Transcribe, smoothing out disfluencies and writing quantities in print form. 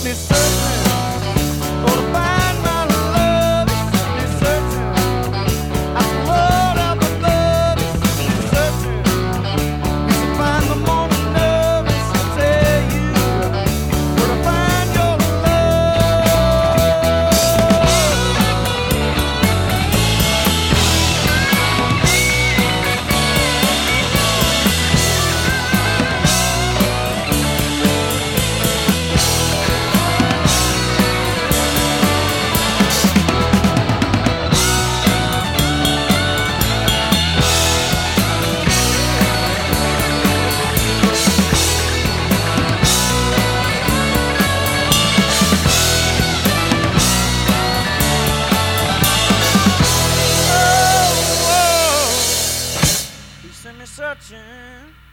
me searching for to find my love. He sent me searching. I swore up above. He sent me searching. You should find the morning love. He should tell you where to find your searching.